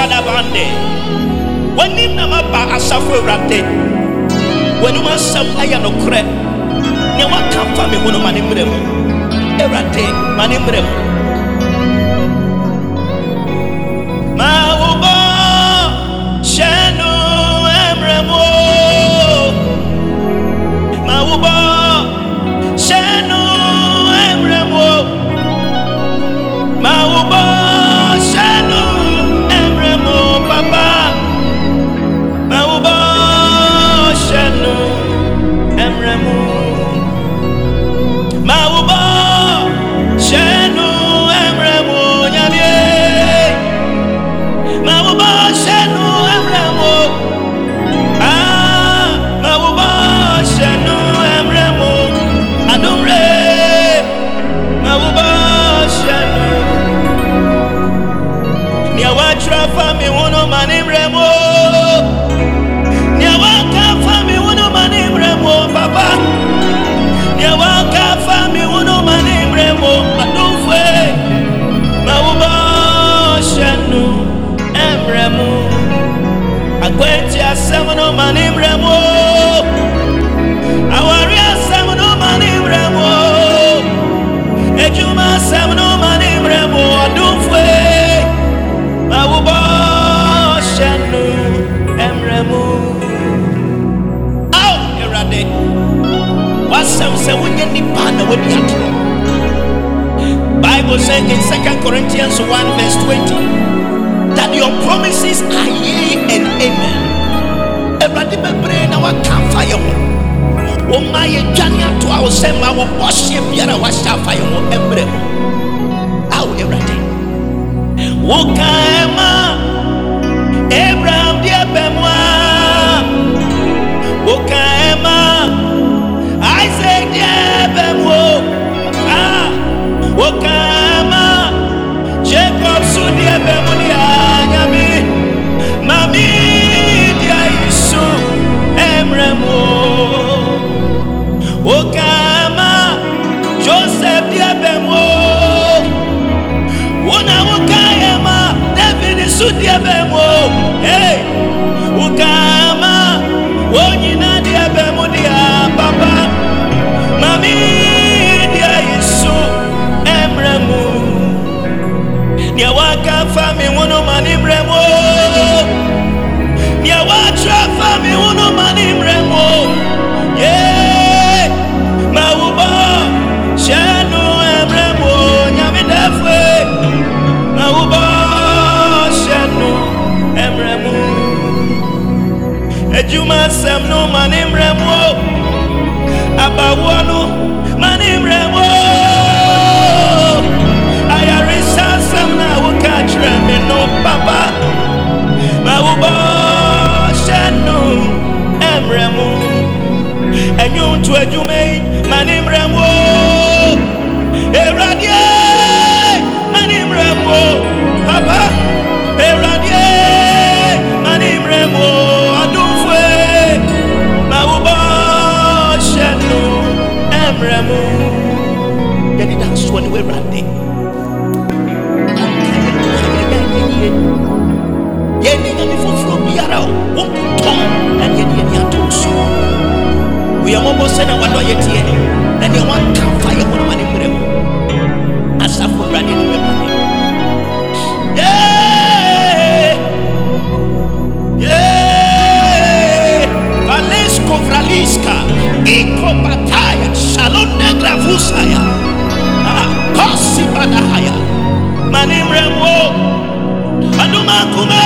Shadabande. When you Namaba Asafu Rate, when you must some Ayanokre, you want come for me when I'm in Bremo. Erate, Manimbremo. Mauba Shanu Emremo. Mauba Shanu Emremo. Mauba Shanu Emremo Papa. Mauba Shanu Emremo. Mauba Shanu Emremo Nyamie. Mauba Shanu Emremo. Ah, Mauba Shanu Emremo. Adumre. Mauba Shanu. Niawatra fami wono manimremo. Niawaka fami wono manimremo papa. Niawaka fami wono manimremo adufwe. Mauba Shanu Emremo. Akwenti asemono manimremo. Awari asemono manimremo. Ejuma asemono manimremo adufwe. Mauba Shanu Emremo. Aw erade. Wasam se wonye nipa na wodi atro. Bible says in 2 Corinthians 1 verse 20 that your promises are yea and amen. Erade bebre na wakamfa ye ho. Wo ma ye dwane ato a wo se ma wo bohye biara wa shafa ye ho emre ho. Aw erade. Wokaema Abraham dia bemwa. Wokaema Isaac dia bemwo. Ah, wokaema Jacob su dia bemwo nyami. Mami dia Isu Emremo. Wokaema Joseph dia bemwo. Wona wokaema David su dia bemwo. Hey, wokaema wonyina dia bemwo dia papa. Mami dia Isu Emremo. Nia waka fami wono manimremo. Nia watra fami wono manimremo. Yeah, Mauba Shanu Emremo nyamidafwe. Mauba Shanu Emremo. Ejuma semno manimremo. Abawonu manimremo. Ayarisa semna wukachre me no papa. Mauba Shanu Emremo. Enyum tu ejume manimremo. Eradie manimremo papa. Eradie manimremo adufwe. Mauba Shanu Emremo. Yeni dance when we rande. Yeni nyami foforo biara wo ton na yeni atoso. We are almost saying what do you hear? And they want to fire for money for them. As a for running away. Yeah, yeah. Valesko Vraliska, Iko Bataya, Shalom Negra Vusaya, Kosi Badahaya, Manimremo, Aduma Kume,